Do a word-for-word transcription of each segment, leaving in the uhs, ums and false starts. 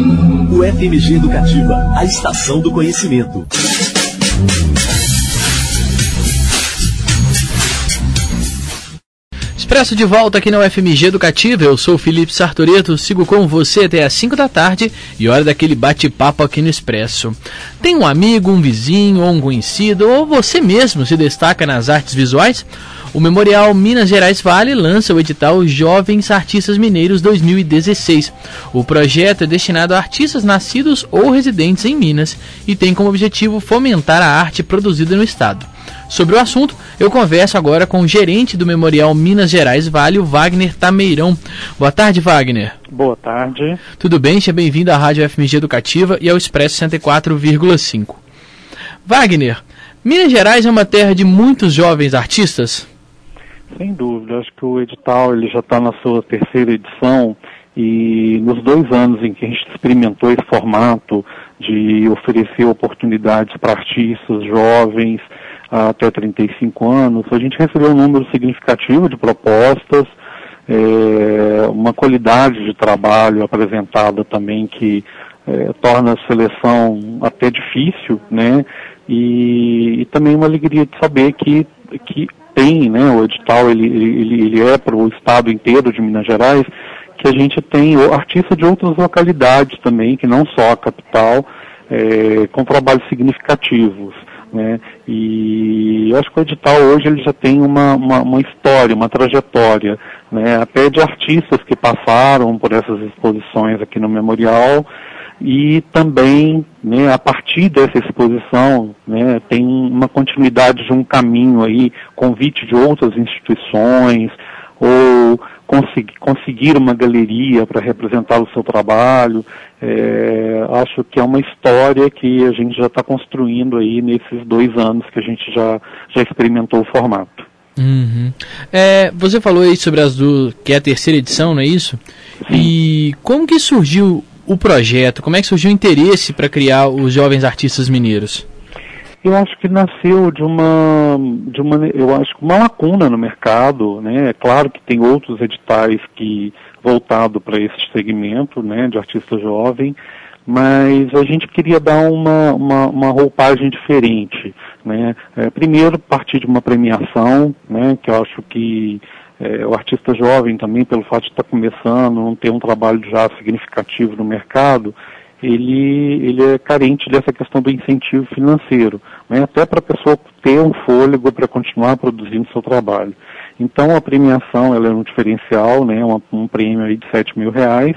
O F M G Educativa, a estação do conhecimento. Expresso de volta aqui na U F M G Educativa, eu sou o Felipe Sartoreto, sigo com você até às cinco da tarde e hora daquele bate-papo aqui no Expresso. Tem um amigo, um vizinho ou um conhecido, ou você mesmo se destaca nas artes visuais? O Memorial Minas Gerais Vale lança o edital Jovens Artistas Mineiros dois mil e dezesseis. O projeto é destinado a artistas nascidos ou residentes em Minas e tem como objetivo fomentar a arte produzida no estado. Sobre o assunto, eu converso agora com o gerente do Memorial Minas Gerais Vale, o Wagner Tameirão. Boa tarde, Wagner. Boa tarde. Tudo bem? Seja bem-vindo à Rádio F M G Educativa e ao Expresso cento e quatro vírgula cinco. Wagner, Minas Gerais é uma terra de muitos jovens artistas? Sem dúvida, acho que o edital ele já está na sua terceira edição e nos dois anos em que a gente experimentou esse formato de oferecer oportunidades para artistas jovens até trinta e cinco anos, a gente recebeu um número significativo de propostas, é, uma qualidade de trabalho apresentada também que é, torna a seleção até difícil, né? E, e também uma alegria de saber que, que tem, né, o edital ele, ele, ele é para o estado inteiro de Minas Gerais, que a gente tem artistas de outras localidades também, que não só a capital, é, com trabalhos significativos, né, e eu acho que o edital hoje ele já tem uma, uma, uma história, uma trajetória, né, até de artistas que passaram por essas exposições aqui no Memorial, e também, né, a partir dessa exposição, né, tem uma continuidade de um caminho aí, convite de outras instituições, ou conseguir, conseguir uma galeria para representar o seu trabalho. É, acho que é uma história que a gente já está construindo aí nesses dois anos que a gente já, já experimentou o formato. Uhum. É, você falou aí sobre as do, que é a terceira edição, não é isso? Sim. E como que surgiu o projeto? Como é que surgiu o interesse para criar os Jovens Artistas Mineiros? Eu acho que nasceu de uma, de uma, eu acho que uma lacuna no mercado, né? É claro que tem outros editais que voltado para esse segmento, né, de artista jovem, mas a gente queria dar uma, uma, uma roupagem diferente, né? É, primeiro, partir de uma premiação, né, que eu acho que É, o artista jovem também, pelo fato de estar começando, não ter um trabalho já significativo no mercado, ele, ele é carente dessa questão do incentivo financeiro, né, até para a pessoa ter um fôlego para continuar produzindo seu trabalho. Então a premiação ela é um diferencial, né, uma, um prêmio aí de sete mil reais,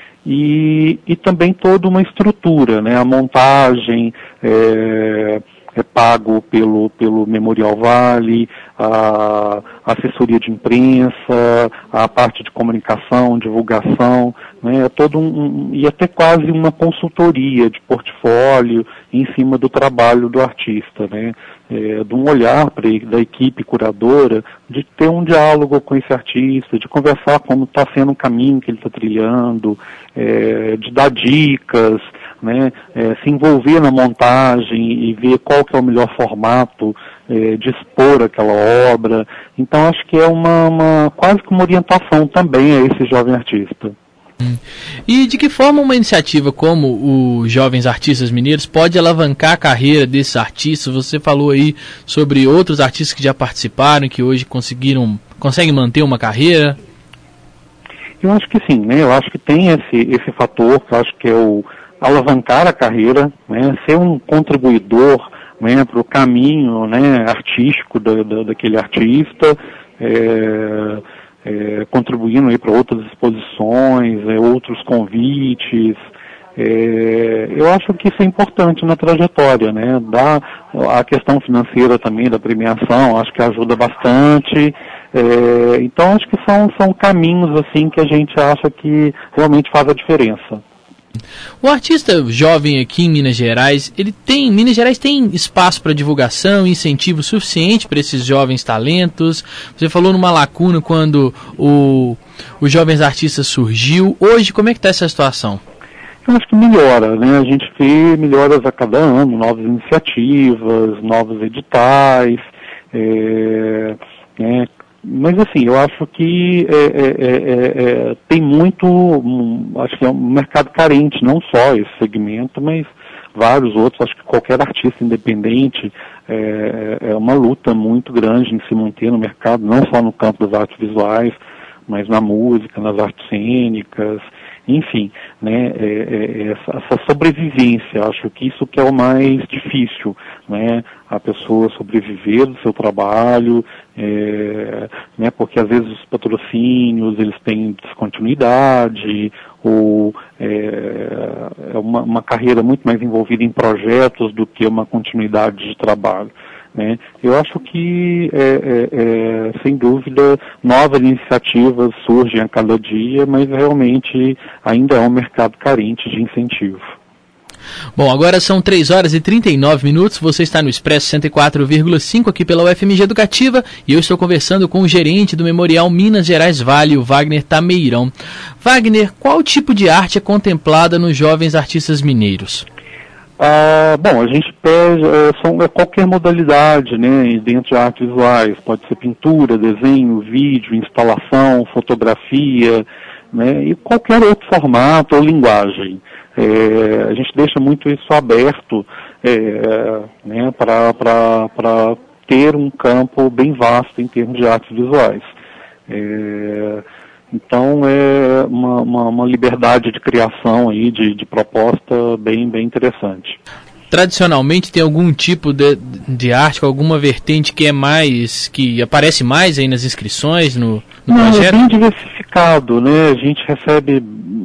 e, e também toda uma estrutura, né, a montagem, é, é pago pelo, pelo Memorial Vale, a assessoria de imprensa, a parte de comunicação, divulgação, né, é todo um, um, e até quase uma consultoria de portfólio em cima do trabalho do artista, né, é, de um olhar pra, da equipe curadora, de ter um diálogo com esse artista, de conversar como está sendo o caminho que ele está trilhando, é, de dar dicas, né, é, se envolver na montagem e ver qual que é o melhor formato é, de expor aquela obra. Então acho que é uma, uma quase que uma orientação também a esse jovem artista. Hum. E de que forma uma iniciativa como o Jovens Artistas Mineiros pode alavancar a carreira desses artistas? Você falou aí sobre outros artistas que já participaram e que hoje conseguiram, conseguem manter uma carreira. Eu acho que sim, né? Eu acho que tem esse, esse fator, que eu acho que é o alavancar a carreira, né, ser um contribuidor, né, para o caminho, né, artístico da, da, daquele artista, é, é, contribuindo para outras exposições, é, outros convites. É, eu acho que isso é importante na trajetória, né, da, a questão financeira também da premiação, acho que ajuda bastante. É, então acho que são, são caminhos assim que a gente acha que realmente faz a diferença. O artista jovem aqui em Minas Gerais, ele tem, Minas Gerais tem espaço para divulgação, incentivo suficiente para esses jovens talentos? Você falou numa lacuna quando o, os Jovens Artistas surgiu. Hoje, como é que está essa situação? Eu acho que melhora, né? A gente vê melhoras a cada ano, novas iniciativas, novos editais, é, é, mas assim, eu acho que é, é, é, é, tem muito, um, acho que é um mercado carente, não só esse segmento, mas vários outros. Acho que qualquer artista independente é, é uma luta muito grande em se manter no mercado, não só no campo das artes visuais, mas na música, nas artes cênicas, enfim, né, é, é, essa, essa sobrevivência, acho que isso que é o mais difícil, né, a pessoa sobreviver do seu trabalho, é, né, porque às vezes os patrocínios, eles têm descontinuidade, ou é, é uma, uma carreira muito mais envolvida em projetos do que uma continuidade de trabalho. Né? Eu acho que, é, é, é, sem dúvida, novas iniciativas surgem a cada dia, mas realmente ainda é um mercado carente de incentivo. Bom, agora são três horas e trinta e nove minutos, você está no Expresso cento e quatro vírgula cinco aqui pela U F M G Educativa e eu estou conversando com o gerente do Memorial Minas Gerais Vale, o Wagner Tameirão. Wagner, qual tipo de arte é contemplada nos jovens artistas mineiros? Ah, bom, a gente pede, é, são, é qualquer modalidade, né, dentro de artes visuais, pode ser pintura, desenho, vídeo, instalação, fotografia, né, e qualquer outro formato ou linguagem. É, a gente deixa muito isso aberto, é, né, para ter um campo bem vasto em termos de artes visuais. É, Então é uma, uma, uma liberdade de criação aí, de, de proposta bem, bem interessante. Tradicionalmente tem algum tipo de, de arte, alguma vertente que é mais, que aparece mais aí nas inscrições, no, no Não, projeto? É bem diversificado, né? A gente recebe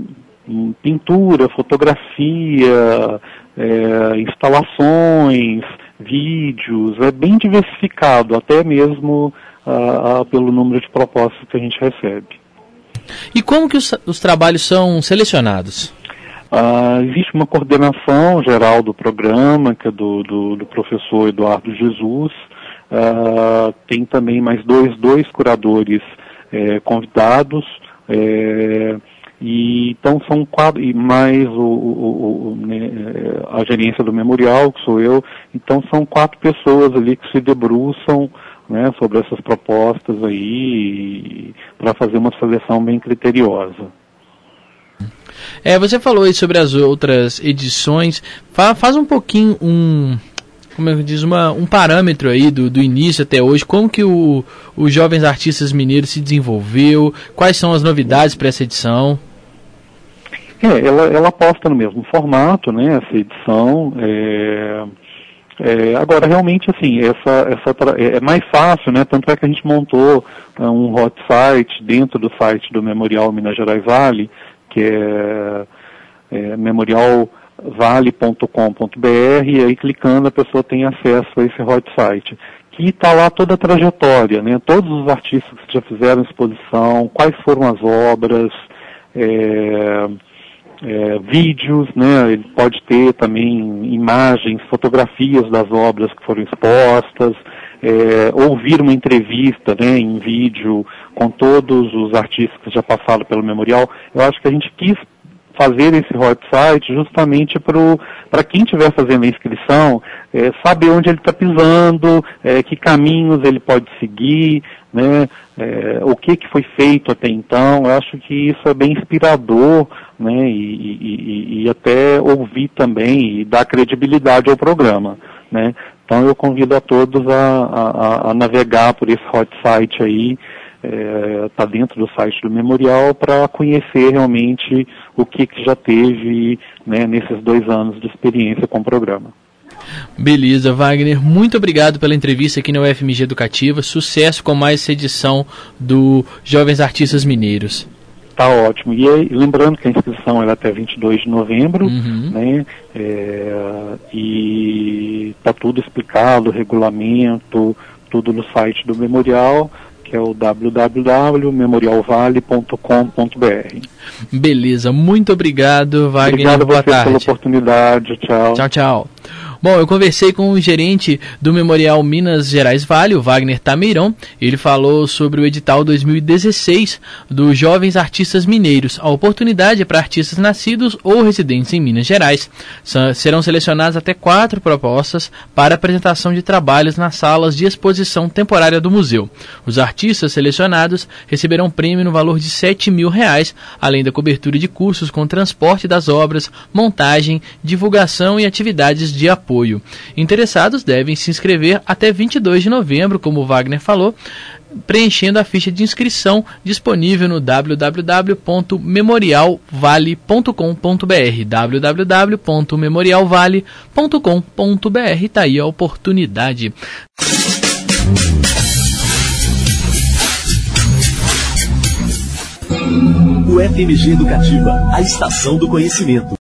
pintura, fotografia, é, instalações, vídeos, é bem diversificado, até mesmo ah, ah, pelo número de propostas que a gente recebe. E como que os, os trabalhos são selecionados? Ah, existe uma coordenação geral do programa, que é do, do, do professor Eduardo Jesus. Ah, tem também mais dois, dois curadores eh, convidados. Eh, e, então são quatro, e mais o, o, o, né, a gerência do memorial, que sou eu. Então são quatro pessoas ali que se debruçam, né, sobre essas propostas aí, para fazer uma seleção bem criteriosa. É, você falou aí sobre as outras edições, Fa, faz um pouquinho um, como é que diz, uma, um parâmetro aí do, do início até hoje, como que o, os Jovens Artistas Mineiros se desenvolveu, quais são as novidades para essa edição? É, ela, ela aposta no mesmo formato, né, essa edição, é... É, agora, realmente, assim, essa, essa é mais fácil, né? Tanto é que a gente montou uh, um hot site dentro do site do Memorial Minas Gerais Vale, que é, é memorial vale ponto com ponto b r, e aí clicando a pessoa tem acesso a esse hot site, que está lá toda a trajetória, né? Todos os artistas que já fizeram exposição, quais foram as obras, é, É, vídeos, né, ele pode ter também imagens, fotografias das obras que foram expostas, é, ouvir uma entrevista, né, em vídeo com todos os artistas que já passaram pelo memorial. Eu acho que a gente quis fazer esse hot site justamente para quem estiver fazendo a inscrição, é, saber onde ele está pisando, é, que caminhos ele pode seguir, né, é, o que, que foi feito até então. Eu acho que isso é bem inspirador, né, e, e, e até ouvir também e dar credibilidade ao programa, né. Então eu convido a todos a, a, a navegar por esse hot site aí, está é, dentro do site do Memorial, para conhecer realmente o que, que já teve, né, nesses dois anos de experiência com o programa. Beleza, Wagner, muito obrigado pela entrevista aqui na U F M G Educativa, sucesso com mais essa edição do Jovens Artistas Mineiros. Tá ótimo, e aí, lembrando que a inscrição é até vinte e dois de novembro, uhum. né, é, e está tudo explicado, regulamento, tudo no site do Memorial, que é o w w w ponto memorial vale ponto com ponto b r. Beleza, muito obrigado, Wagner. Obrigado a boa você tarde. pela oportunidade, tchau. Tchau, tchau. Bom, eu conversei com o gerente do Memorial Minas Gerais Vale, o Wagner Tameirão. Ele falou sobre o edital dois mil e dezesseis dos Jovens Artistas Mineiros. A oportunidade é para artistas nascidos ou residentes em Minas Gerais. Serão selecionadas até quatro propostas para apresentação de trabalhos nas salas de exposição temporária do museu. Os artistas selecionados receberão prêmio no valor de sete mil reais, além da cobertura de custos com transporte das obras, montagem, divulgação e atividades de apoio. Apoio. Interessados devem se inscrever até vinte e dois de novembro, como o Wagner falou, preenchendo a ficha de inscrição disponível no w w w ponto memorial vale ponto com ponto b r w w w ponto memorial vale ponto com ponto b r. Tá aí a oportunidade. O F M G Educativa, a estação do conhecimento.